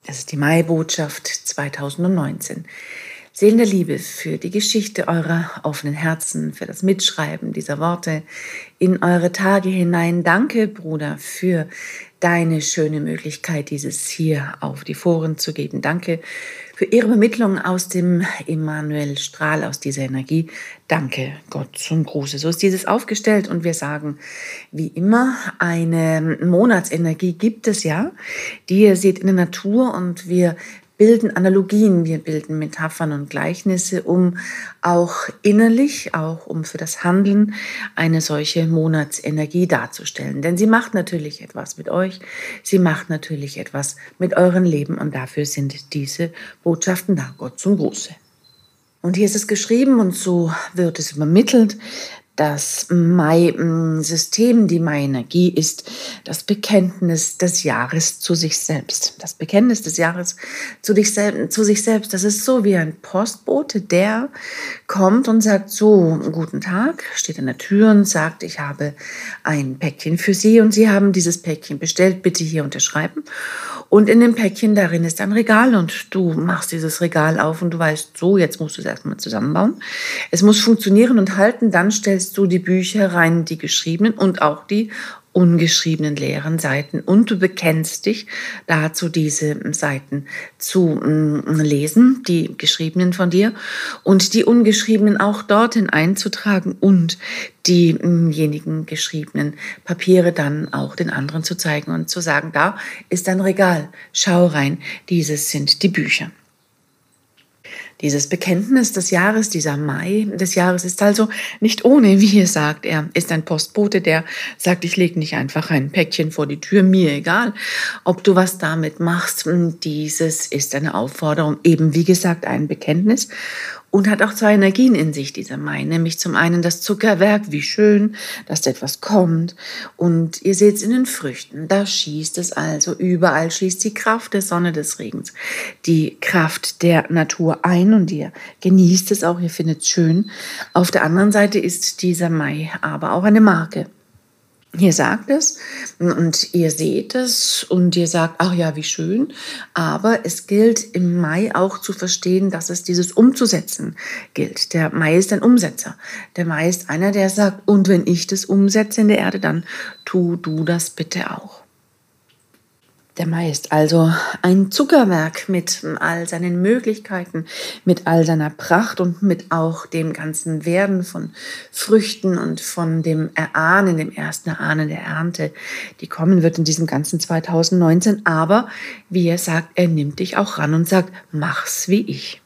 Das ist die Mai-Botschaft 2019. Seelen der Liebe für die Geschichte eurer offenen Herzen, für das Mitschreiben dieser Worte in eure Tage hinein. Danke, Bruder, für deine schöne Möglichkeit, dieses hier auf die Foren zu geben. Danke für ihre Übermittlung aus dem Emmanuel-Strahl, aus dieser Energie. Danke, Gott zum Gruße. So ist dieses aufgestellt und wir sagen, wie immer, eine Monatsenergie gibt es ja, die ihr seht in der Natur und wir bilden Analogien, wir bilden Metaphern und Gleichnisse, um auch innerlich, auch um für das Handeln eine solche Monatsenergie darzustellen. Denn sie macht natürlich etwas mit euch, sie macht natürlich etwas mit eurem Leben und dafür sind diese Botschaften da, Gott zum Gruße. Und hier ist es geschrieben und so wird es übermittelt. Das Mai-System, die Mai-Energie ist das Bekenntnis des Jahres zu sich selbst. Das Bekenntnis des Jahres zu sich selbst. Das ist so wie ein Postbote, der kommt und sagt, so, guten Tag, steht an der Tür und sagt, ich habe ein Päckchen für Sie und Sie haben dieses Päckchen bestellt, bitte hier unterschreiben. Und in dem Päckchen darin ist ein Regal und du machst dieses Regal auf und du weißt, so, jetzt musst du es erstmal zusammenbauen. Es muss funktionieren und halten, dann stellst du die Bücher rein, die geschriebenen und auch die ungeschriebenen leeren Seiten und du bekennst dich dazu, diese Seiten zu lesen, die geschriebenen von dir und die ungeschriebenen auch dorthin einzutragen und diejenigen geschriebenen Papiere dann auch den anderen zu zeigen und zu sagen, da ist ein Regal, schau rein, dieses sind die Bücher. Dieses Bekenntnis des Jahres, dieser Mai des Jahres ist also nicht ohne, wie ihr sagt. Er ist ein Postbote, der sagt, ich lege nicht einfach ein Päckchen vor die Tür, mir egal, ob du was damit machst. Dieses ist eine Aufforderung, eben wie gesagt ein Bekenntnis und hat auch zwei Energien in sich, dieser Mai, nämlich zum einen das Zuckerwerk, wie schön, dass da etwas kommt und ihr seht es in den Früchten, da schießt es also, überall schießt die Kraft der Sonne, des Regens, die Kraft der Natur ein und ihr genießt es auch, ihr findet es schön. Auf der anderen Seite ist dieser Mai aber auch eine Marke. Ihr sagt es und ihr seht es und ihr sagt, ach ja, wie schön. Aber es gilt im Mai auch zu verstehen, dass es dieses Umzusetzen gilt. Der Mai ist ein Umsetzer. Der Mai ist einer, der sagt, und wenn ich das umsetze in der Erde, dann tu du das bitte auch. Der Mai ist also ein Zuckerwerk mit all seinen Möglichkeiten, mit all seiner Pracht und mit auch dem ganzen Werden von Früchten und von dem Erahnen, dem ersten Erahnen der Ernte, die kommen wird in diesem ganzen 2019. Aber, wie er sagt, er nimmt dich auch ran und sagt, mach's wie ich.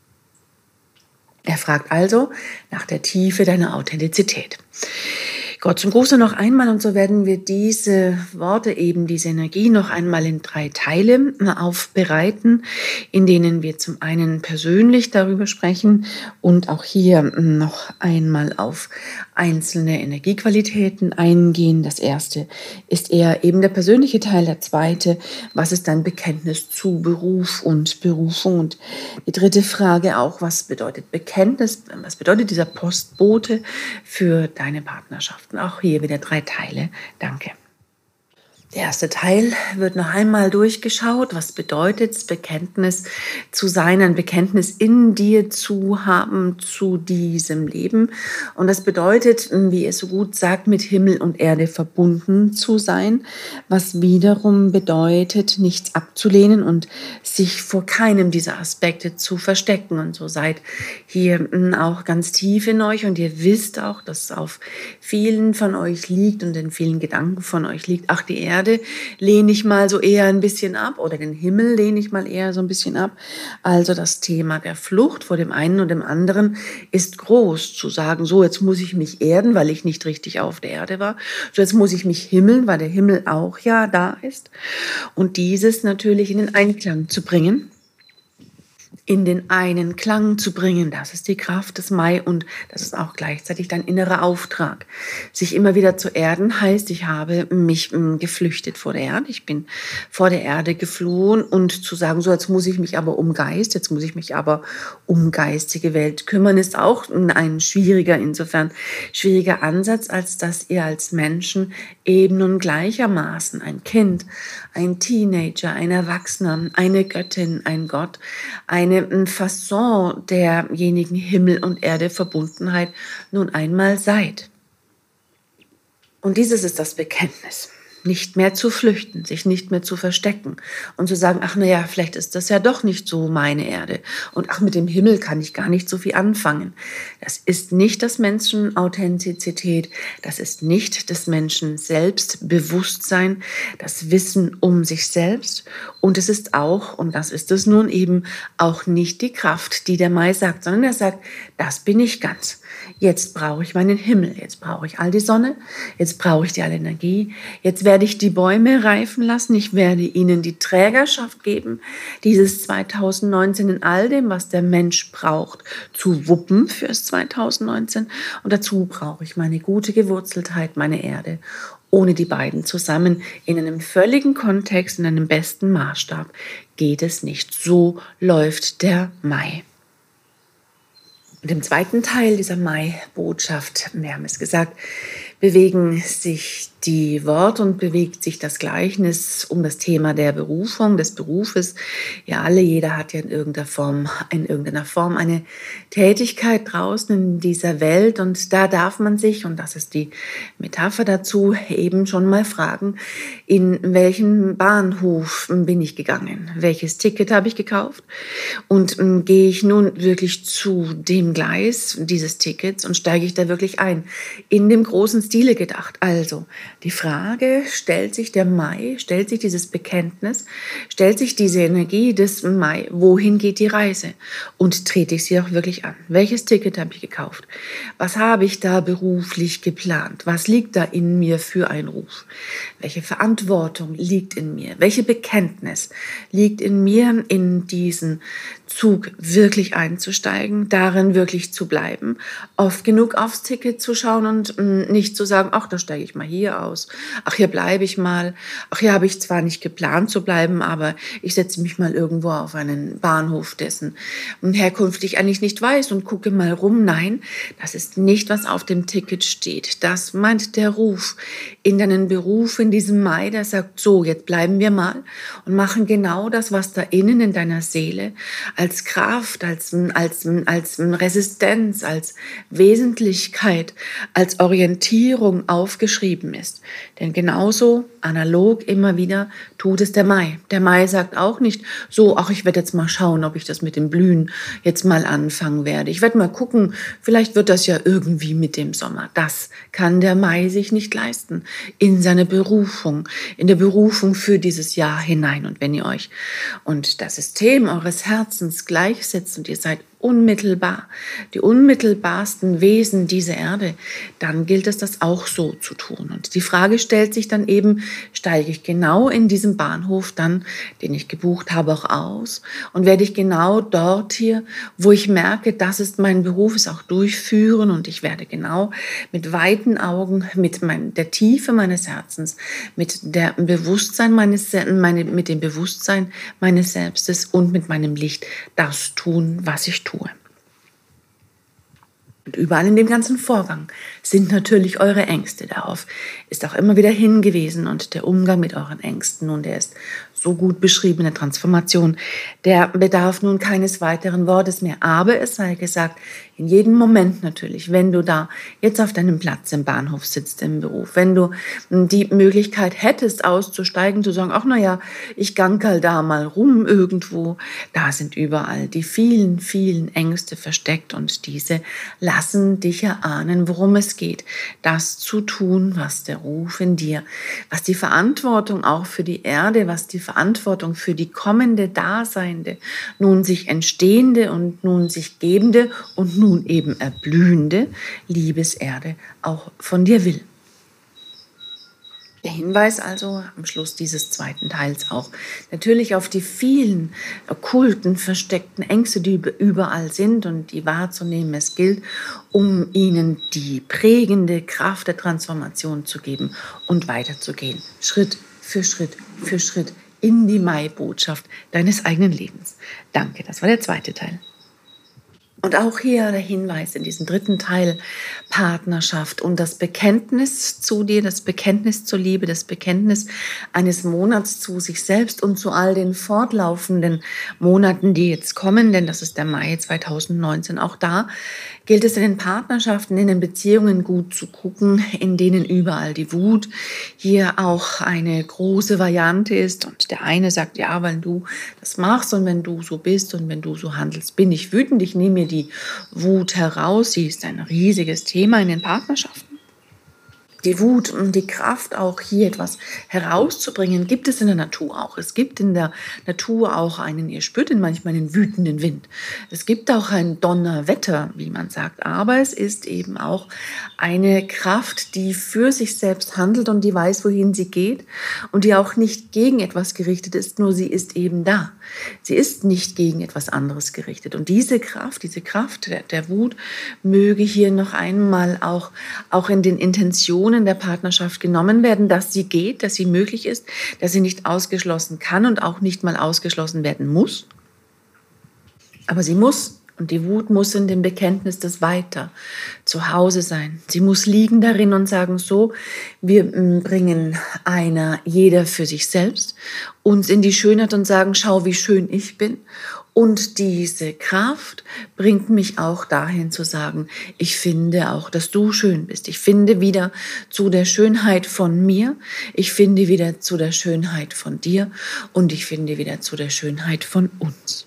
Er fragt also nach der Tiefe deiner Authentizität. Gott zum Gruße noch einmal und so werden wir diese Worte, eben diese Energie noch einmal in 3 Teile aufbereiten, in denen wir zum einen persönlich darüber sprechen und auch hier noch einmal auf einzelne Energiequalitäten eingehen. Das erste ist eher eben der persönliche Teil, der zweite, was ist dein Bekenntnis zu Beruf und Berufung und die dritte Frage auch, was bedeutet Bekenntnis, was bedeutet dieser Postbote für deine Partnerschaft? Auch hier wieder 3 Teile. Danke. Der erste Teil wird noch einmal durchgeschaut. Was bedeutet es, Bekenntnis zu sein, ein Bekenntnis in dir zu haben zu diesem Leben? Und das bedeutet, wie es so gut sagt, mit Himmel und Erde verbunden zu sein, was wiederum bedeutet, nichts abzulehnen und sich vor keinem dieser Aspekte zu verstecken. Und so seid hier auch ganz tief in euch und ihr wisst auch, dass es auf vielen von euch liegt und in vielen Gedanken von euch liegt, ach, die Erde lehne ich mal so eher ein bisschen ab oder den Himmel lehne ich mal eher so ein bisschen ab. Also das Thema der Flucht vor dem einen und dem anderen ist groß. Zu sagen, so jetzt muss ich mich erden, weil ich nicht richtig auf der Erde war. So jetzt muss ich mich himmeln, weil der Himmel auch ja da ist. Und dieses natürlich in den Einklang zu bringen. in den einen Klang zu bringen. Das ist die Kraft des Mai und das ist auch gleichzeitig dein innerer Auftrag. Sich immer wieder zu erden heißt, ich habe mich geflüchtet vor der Erde. Ich bin vor der Erde geflohen und zu sagen, so jetzt muss ich mich aber um Geist, jetzt muss ich mich aber um geistige Welt kümmern, ist auch ein insofern schwieriger Ansatz, als dass ihr als Menschen eben nun gleichermaßen ein Kind, ein Teenager, ein Erwachsener, eine Göttin, ein Gott, eine Fasson derjenigen Himmel und Erde Verbundenheit nun einmal seid. Und dieses ist das Bekenntnis. Nicht mehr zu flüchten, sich nicht mehr zu verstecken und zu sagen, ach naja, vielleicht ist das ja doch nicht so meine Erde und ach, mit dem Himmel kann ich gar nicht so viel anfangen. Das ist nicht das Menschen Authentizität, das ist nicht des Menschen Selbstbewusstsein, das Wissen um sich selbst und es ist auch, und das ist es nun eben, auch nicht die Kraft, die der Mai sagt, sondern er sagt, das bin ich ganz. Jetzt brauche ich meinen Himmel, jetzt brauche ich all die Sonne, jetzt brauche ich die alle Energie, jetzt werde ich die Bäume reifen lassen, ich werde ihnen die Trägerschaft geben, dieses 2019 in all dem, was der Mensch braucht, zu wuppen fürs 2019 und dazu brauche ich meine gute Gewurzeltheit, meine Erde. Ohne die beiden zusammen in einem völligen Kontext, in einem besten Maßstab geht es nicht. So läuft der Mai. Und im zweiten Teil dieser Mai-Botschaft, wir haben es gesagt, bewegen sich die Worte und bewegt sich das Gleichnis um das Thema der Berufung, des Berufes. Ja, jeder hat ja in irgendeiner Form eine Tätigkeit draußen in dieser Welt und da darf man sich, und das ist die Metapher dazu, eben schon mal fragen, in welchen Bahnhof bin ich gegangen? Welches Ticket habe ich gekauft? Und gehe ich nun wirklich zu dem Gleis dieses Tickets und steige ich da wirklich ein? In dem großen Stile gedacht. Also, die Frage stellt sich der Mai, stellt sich dieses Bekenntnis, stellt sich diese Energie des Mai, wohin geht die Reise? Und trete ich sie auch wirklich an? Welches Ticket habe ich gekauft? Was habe ich da beruflich geplant? Was liegt da in mir für ein Ruf? Welche Verantwortung liegt in mir? Welche Bekenntnis liegt in mir, in diesen Zug wirklich einzusteigen, darin wirklich zu bleiben, oft genug aufs Ticket zu schauen und nicht zu sagen, ach, da steige ich mal hier aus, ach, hier bleibe ich mal, ach, hier habe ich zwar nicht geplant zu bleiben, aber ich setze mich mal irgendwo auf einen Bahnhof, dessen Herkunft ich eigentlich nicht weiß und gucke mal rum. Nein, das ist nicht, was auf dem Ticket steht. Das meint der Ruf in deinen Beruf in diesem Mai, der sagt, so, jetzt bleiben wir mal und machen genau das, was da innen in deiner Seele als Kraft, als Resistenz, als Wesentlichkeit, als Orientierung aufgeschrieben ist. Denn genauso analog immer wieder tut es der Mai. Der Mai sagt auch nicht so, ach, ich werde jetzt mal schauen, ob ich das mit dem Blühen jetzt mal anfangen werde. Ich werde mal gucken, vielleicht wird das ja irgendwie mit dem Sommer. Das kann der Mai sich nicht leisten in seine Berufung, in der Berufung für dieses Jahr hinein. Und wenn ihr euch und das System eures Herzens gleichsetzt und ihr seid unmittelbar, die unmittelbarsten Wesen dieser Erde, dann gilt es, das auch so zu tun. Und die Frage stellt sich dann eben, steige ich genau in diesem Bahnhof dann, den ich gebucht habe, auch aus und werde ich genau dort hier, wo ich merke, das ist mein Beruf, es auch durchführen und ich werde genau mit weiten Augen, mit der Tiefe meines Herzens, mit dem Bewusstsein meines Selbstes und mit meinem Licht das tun, was ich tue. Und überall in dem ganzen Vorgang sind natürlich eure Ängste. Darauf ist auch immer wieder hingewiesen und der Umgang mit euren Ängsten, und der ist so gut beschrieben in der Transformation, der bedarf nun keines weiteren Wortes mehr. Aber es sei gesagt, in jedem Moment natürlich, wenn du da jetzt auf deinem Platz im Bahnhof sitzt, im Beruf, wenn du die Möglichkeit hättest, auszusteigen, zu sagen, ach naja, ich gankerl da mal rum irgendwo, da sind überall die vielen, vielen Ängste versteckt und diese lassen dich erahnen, worum es geht. Das zu tun, was der Ruf in dir, was die Verantwortung auch für die Erde, was die Verantwortung für die kommende Daseinende, nun sich entstehende und nun sich gebende und nun eben erblühende Liebeserde auch von dir will. Der Hinweis also am Schluss dieses zweiten Teils auch natürlich auf die vielen okkulten, versteckten Ängste, die überall sind und die wahrzunehmen es gilt, um ihnen die prägende Kraft der Transformation zu geben und weiterzugehen. Schritt für Schritt für Schritt in die Mai-Botschaft deines eigenen Lebens. Danke, das war der zweite Teil. Und auch hier der Hinweis in diesem dritten Teil, Partnerschaft und das Bekenntnis zu dir, das Bekenntnis zur Liebe, das Bekenntnis eines Monats zu sich selbst und zu all den fortlaufenden Monaten, die jetzt kommen, denn das ist der Mai 2019. Auch da gilt es in den Partnerschaften, in den Beziehungen gut zu gucken, in denen überall die Wut hier auch eine große Variante ist. Und der eine sagt, ja, weil du das machst und wenn du so bist und wenn du so handelst, bin ich wütend, ich nehme mir die Wut heraus. Sie ist ein riesiges Thema in den Partnerschaften. Die Wut und die Kraft, auch hier etwas herauszubringen, gibt es in der Natur auch. Es gibt in der Natur auch ihr spürt manchmal einen wütenden Wind. Es gibt auch ein Donnerwetter, wie man sagt. Aber es ist eben auch eine Kraft, die für sich selbst handelt und die weiß, wohin sie geht und die auch nicht gegen etwas gerichtet ist, nur sie ist eben da. Sie ist nicht gegen etwas anderes gerichtet. Und diese Kraft der Wut möge hier noch einmal auch in den Intentionen der Partnerschaft genommen werden, dass sie geht, dass sie möglich ist, dass sie nicht ausgeschlossen kann und auch nicht mal ausgeschlossen werden muss. Aber sie muss, und die Wut muss in dem Bekenntnis des Weiter zu Hause sein. Sie muss liegen darin und sagen, so, wir bringen jeder für sich selbst, uns in die Schönheit und sagen, schau, wie schön ich bin. Und diese Kraft bringt mich auch dahin zu sagen, ich finde auch, dass du schön bist. Ich finde wieder zu der Schönheit von mir. Ich finde wieder zu der Schönheit von dir. Und ich finde wieder zu der Schönheit von uns.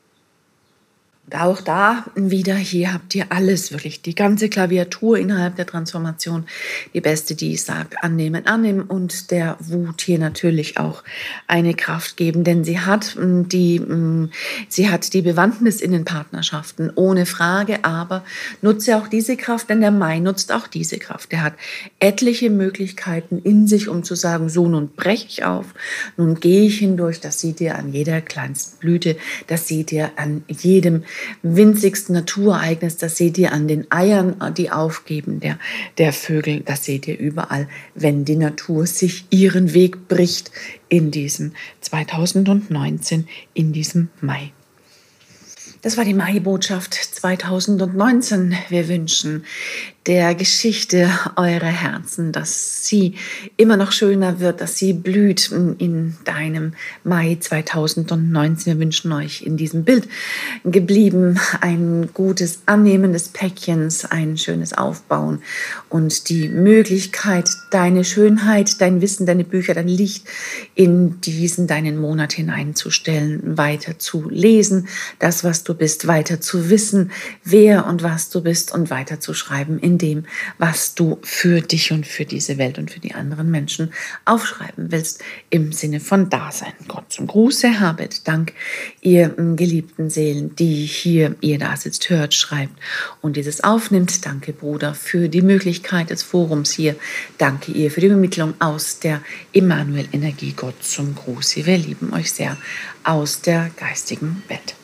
Und auch da wieder, hier habt ihr alles, wirklich die ganze Klaviatur innerhalb der Transformation. Die beste, die sagt, annehmen und der Wut hier natürlich auch eine Kraft geben, denn sie hat die Bewandtnis in den Partnerschaften, ohne Frage, aber nutze auch diese Kraft, denn der Mai nutzt auch diese Kraft. Der hat etliche Möglichkeiten in sich, um zu sagen, so, nun breche ich auf, nun gehe ich hindurch, das seht ihr an jeder kleinsten Blüte, das seht ihr an jedem winzigsten Naturereignis, das seht ihr an den Eiern, die aufgeben der Vögel, das seht ihr überall, wenn die Natur sich ihren Weg bricht in diesem 2019, in diesem Mai. Das war die Mai-Botschaft 2019. Wir wünschen der Geschichte eurer Herzen, dass sie immer noch schöner wird, dass sie blüht in deinem Mai 2019. Wir wünschen euch in diesem Bild geblieben ein gutes Annehmen des Päckchens, ein schönes Aufbauen und die Möglichkeit, deine Schönheit, dein Wissen, deine Bücher, dein Licht in deinen Monat hineinzustellen, weiter zu lesen, das, was du bist, weiter zu wissen, wer und was du bist und weiter zu schreiben in dem, was du für dich und für diese Welt und für die anderen Menschen aufschreiben willst, im Sinne von Dasein. Gott zum Gruße, habet Dank, ihr geliebten Seelen, die hier, ihr da sitzt, hört, schreibt und dieses aufnimmt. Danke, Bruder, für die Möglichkeit des Forums hier. Danke ihr für die Übermittlung aus der Emanuel-Energie. Gott zum Gruße. Wir lieben euch sehr aus der geistigen Welt.